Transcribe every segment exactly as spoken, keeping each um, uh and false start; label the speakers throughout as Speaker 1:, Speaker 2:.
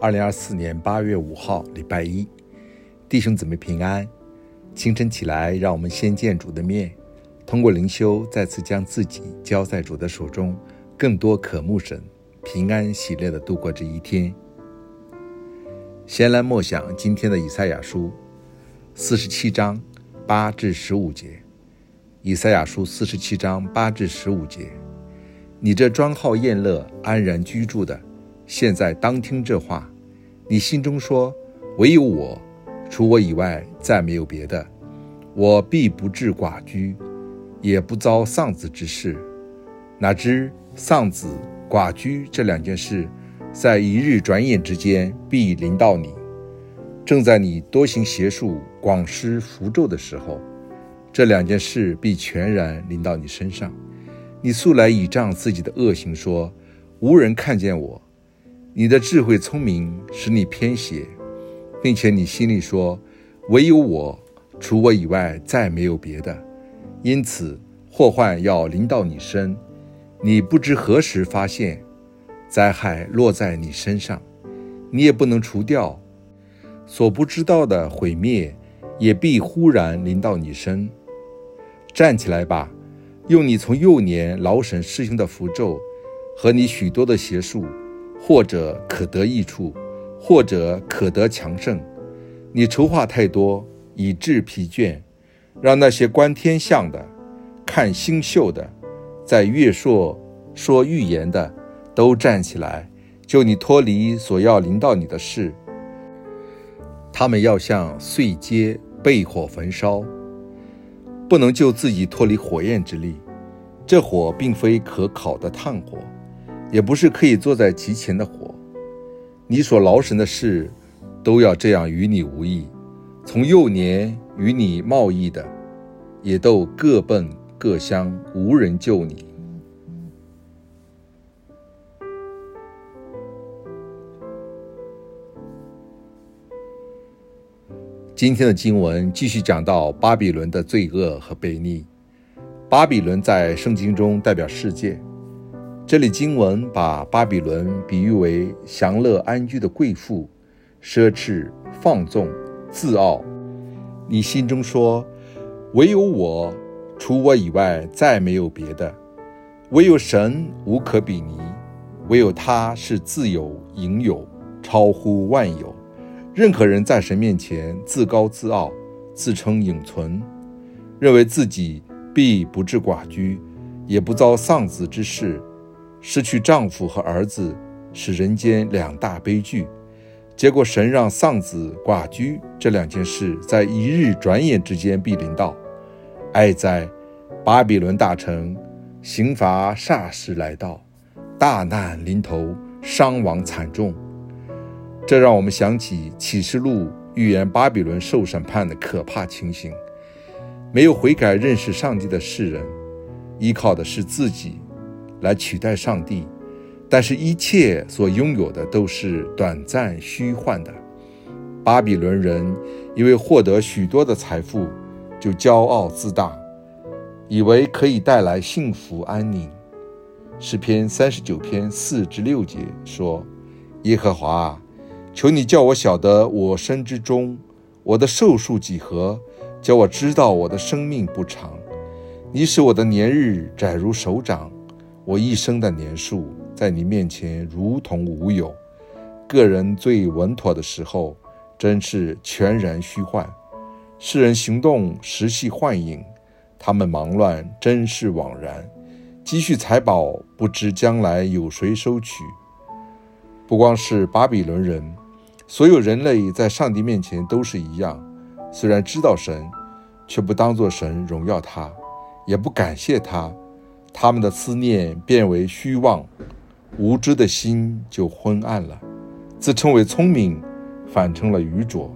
Speaker 1: 二零二四年八月五号礼拜一，弟兄姊妹平安。清晨起来，让我们先见主的面，通过灵修再次将自己交在主的手中，更多渴慕神，平安喜乐地度过这一天。先来默想今天的以赛亚书四十七章八至十五节。以赛亚书四十七章八至十五节，你这专好宴乐安然居住的，现在当听这话。你心中说，唯有我，除我以外再没有别的。我必不致寡居，也不遭丧子之事。哪知丧子寡居这两件事，在一日转眼之间必临到你。正在你多行邪术广施符咒的时候，这两件事必全然临到你身上。你素来倚仗自己的恶行说，无人看见我。你的智慧聪明使你偏邪，并且你心里说，唯有我，除我以外再没有别的。因此祸患要临到你身，你不知何时发现，灾害落在你身上，你也不能除掉。所不知道的毁灭也必忽然临到你身。站起来吧，用你从幼年劳神施行的符咒和你许多的邪术，或者可得益处，或者可得强盛。你筹划太多，以致疲倦，让那些观天象的、看星宿的、在月朔说预言的都站起来，救你脱离所要临到你的事。他们要像碎秸被火焚烧，不能救自己脱离火焰之力。这火并非可烤的炭火，也不是可以坐在极前的火。你所劳神的事，都要这样与你无益。从幼年与你贸易的，也都各奔各乡，无人救你。今天的经文继续讲到巴比伦的罪恶和悖逆。巴比伦在圣经中代表世界，这里经文把巴比伦比喻为享乐安居的贵妇，奢侈放纵自傲。你心中说，唯有我，除我以外再没有别的。唯有神无可比拟，唯有他是自有盈有，超乎万有。任何人在神面前自高自傲，自称永存，认为自己必不致寡居，也不遭丧子之事。失去丈夫和儿子是人间两大悲剧，结果神让丧子寡居这两件事在一日转眼之间必临到。哀哉，巴比伦大城，刑罚霎时来到，大难临头，伤亡惨重。这让我们想起启示录预言巴比伦受审判的可怕情形。没有悔改认识上帝的世人，依靠的是自己来取代上帝，但是一切所拥有的都是短暂虚幻的。巴比伦人因为获得许多的财富，就骄傲自大，以为可以带来幸福安宁。诗篇三十九篇四至六节说，耶和华啊，求你叫我晓得我身之终，我的寿数几何，叫我知道我的生命不长。你使我的年日窄如手掌，我一生的年数在你面前如同无有。个人最稳妥的时候，真是全然虚幻。世人行动实系幻影，他们忙乱真是枉然。积蓄财宝，不知将来有谁收取。不光是巴比伦人，所有人类在上帝面前都是一样，虽然知道神，却不当作神荣耀他，也不感谢他。他们的思念变为虚妄，无知的心就昏暗了，自称为聪明，反成了愚拙。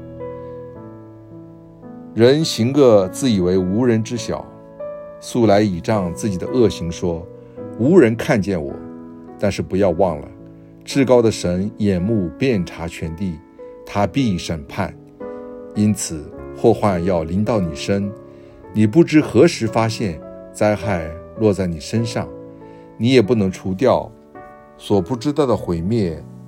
Speaker 1: 人行恶自以为无人知晓，素来倚仗自己的恶行说，无人看见我。但是不要忘了，至高的神眼目遍察全地，他必审判。因此祸患要临到你身，你不知何时发现，灾害落在你身上，你也不能除掉。所不知道的毁灭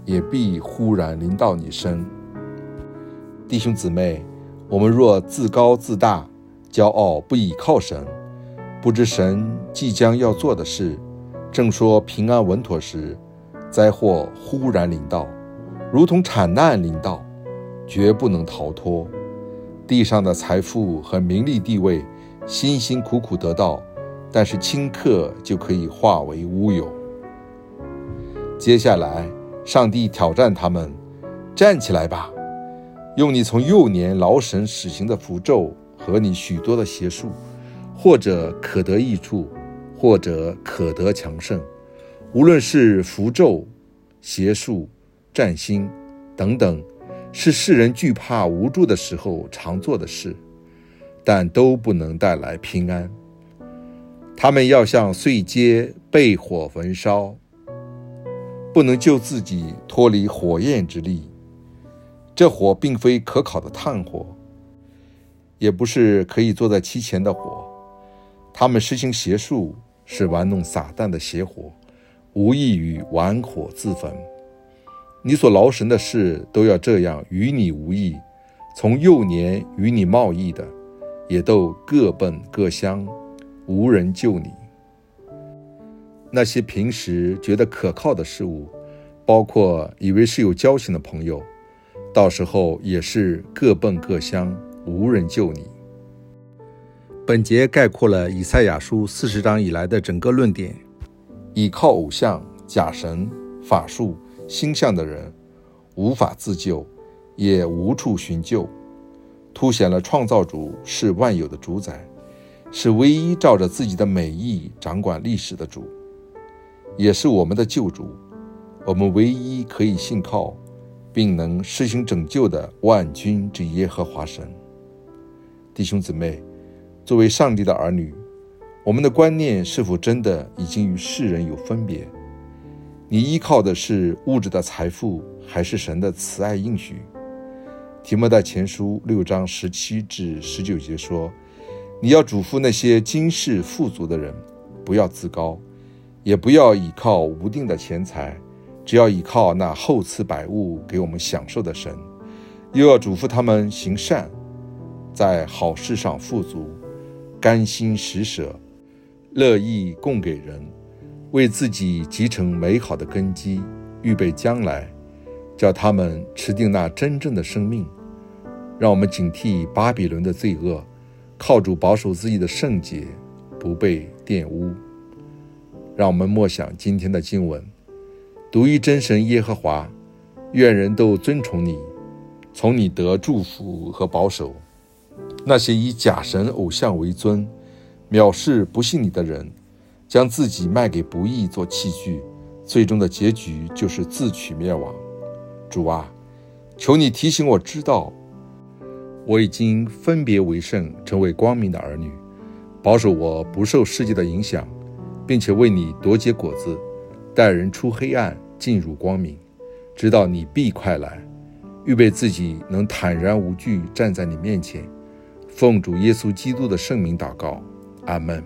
Speaker 1: 也必忽然临到你身。弟兄姊妹，我们若自高自大，骄傲不倚靠神，不知神即将要做的事，正说平安稳妥时，灾祸忽然临到，如同产难临到，绝不能逃脱。地上的财富和名利地位，辛辛苦苦得到，但是顷刻就可以化为乌有。接下来，上帝挑战他们，站起来吧，用你从幼年劳神使行的符咒和你许多的邪术，或者可得益处，或者可得强盛。无论是符咒、邪术、占星等等，是世人惧怕无助的时候常做的事，但都不能带来平安。他们要像碎秸被火焚烧，不能救自己脱离火焰之力。这火并非可烤的炭火，也不是可以坐在其前的火。他们实行邪术，是玩弄撒旦的邪火，无异于玩火自焚。你所劳神的事，都要这样与你无益。从幼年与你贸易的，也都各奔各乡，无人救你。那些平时觉得可靠的事物，包括以为是有交情的朋友，到时候也是各奔各乡，无人救你。本节概括了以赛亚书四十章以来的整个论点。倚靠偶像、假神、法术、星象的人，无法自救，也无处寻救，凸显了创造主是万有的主宰，是唯一照着自己的美意掌管历史的主，也是我们的救主，我们唯一可以信靠并能施行拯救的万军之耶和华神。弟兄姊妹，作为上帝的儿女，我们的观念是否真的已经与世人有分别？你依靠的是物质的财富，还是神的慈爱应许？提摩太前书六章十七至十九节说，你要嘱咐那些今世富足的人，不要自高，也不要倚靠无定的钱财，只要倚靠那厚赐百物给我们享受的神。又要嘱咐他们行善，在好事上富足，甘心施舍，乐意供给人，为自己集成美好的根基，预备将来，叫他们持定那真正的生命。让我们警惕巴比伦的罪恶，靠主保守自己的圣洁，不被玷污。让我们默想今天的经文，独一真神耶和华，愿人都尊崇你，从你得祝福和保守。那些以假神偶像为尊，藐视不信你的人，将自己卖给不义做器具，最终的结局就是自取灭亡。主啊，求你提醒我知道，我已经分别为圣，成为光明的儿女，保守我不受世界的影响，并且为你多结果子，带人出黑暗进入光明，直到你必快来，预备自己能坦然无惧站在你面前。奉主耶稣基督的圣名祷告，阿们。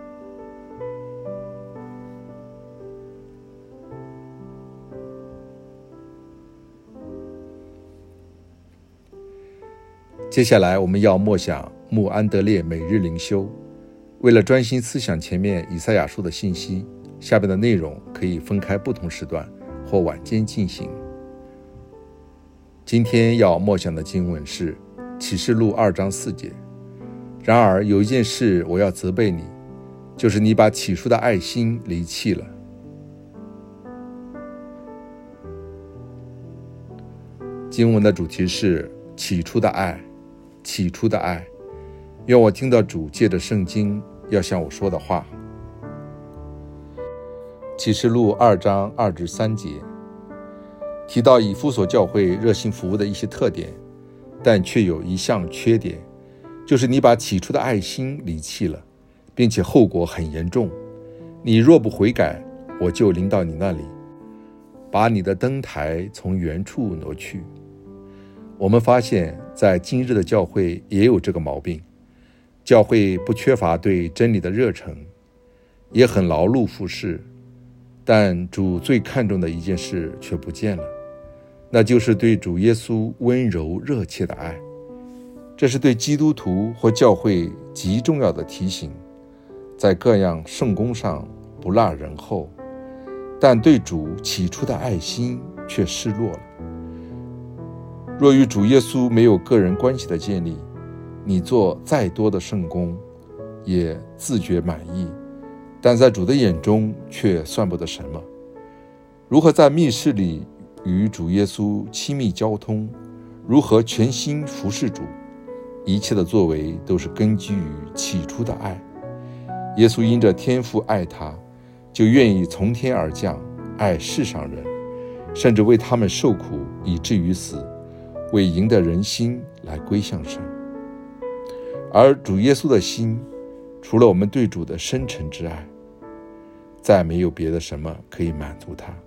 Speaker 1: 接下来我们要默想穆安德烈每日灵修。为了专心思想前面以赛亚书的信息，下面的内容可以分开不同时段或晚间进行。今天要默想的经文是启示录二章四节。然而有一件事我要责备你，就是你把起初的爱心离弃了。经文的主题是起初的爱，起初的爱。愿我听到主借着圣经要向我说的话。启示录二章二至三节提到以弗所教会热心服务的一些特点，但却有一项缺点，就是你把起初的爱心离弃了，并且后果很严重。你若不悔改，我就临到你那里，把你的灯台从原处挪去。我们发现在今日的教会也有这个毛病，教会不缺乏对真理的热忱，也很劳碌服事，但主最看重的一件事却不见了， 那就是对主耶稣温柔热切的爱。这是对基督徒或教会极重要的提醒，在各样圣工上不落人后，但对主起初的爱心却失落了。若与主耶稣没有个人关系的建立，你做再多的圣工也自觉满意，但在主的眼中却算不得什么。如何在密室里与主耶稣亲密交通，如何全心服侍主，一切的作为都是根基于起初的爱。耶稣因着天父爱他，就愿意从天而降，爱世上人，甚至为他们受苦，以至于死，为赢得人心来归向神。而主耶稣的心，除了我们对主的深沉之爱，再没有别的什么可以满足他。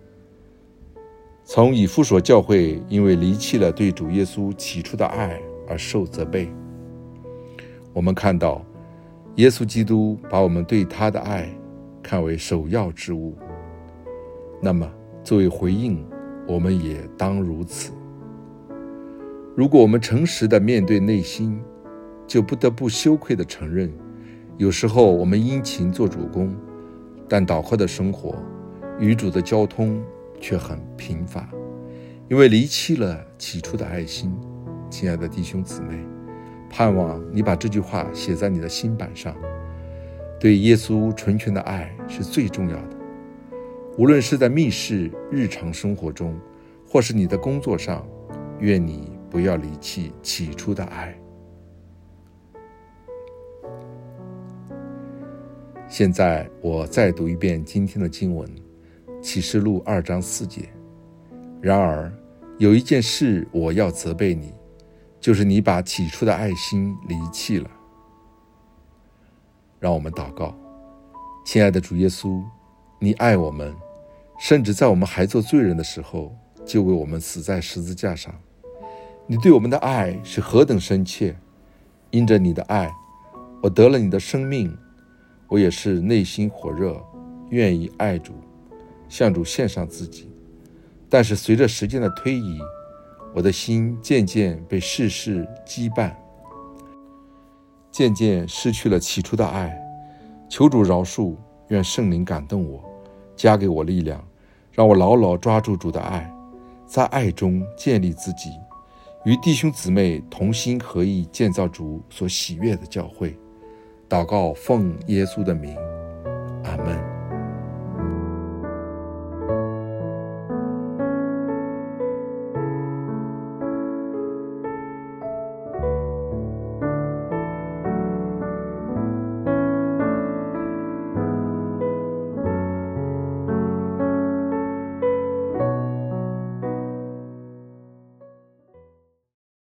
Speaker 1: 从以弗所教会因为离弃了对主耶稣起初的爱而受责备，我们看到耶稣基督把我们对他的爱看为首要之物。那么作为回应，我们也当如此。如果我们诚实地面对内心，就不得不羞愧地承认，有时候我们殷勤做主公，但祷告的生活与主的交通却很贫乏，因为离弃了起初的爱心。亲爱的弟兄姊妹，盼望你把这句话写在你的心板上。对耶稣纯全的爱是最重要的，无论是在密室日常生活中，或是你的工作上，愿你不要离弃起初的爱。现在我再读一遍今天的经文，启示录二章四节。然而有一件事我要责备你，就是你把起初的爱心离弃了。让我们祷告。亲爱的主耶稣，你爱我们，甚至在我们还做罪人的时候，就为我们死在十字架上。你对我们的爱是何等深切，因着你的爱，我得了你的生命。我也是内心火热，愿意爱主，向主献上自己。但是随着时间的推移，我的心渐渐被世事羁绊，渐渐失去了起初的爱。求主饶恕，愿圣灵感动我，加给我力量，让我牢牢抓住主的爱，在爱中建立自己，与弟兄姊妹同心合意建造主所喜悦的教会。祷告奉耶稣的名，阿们。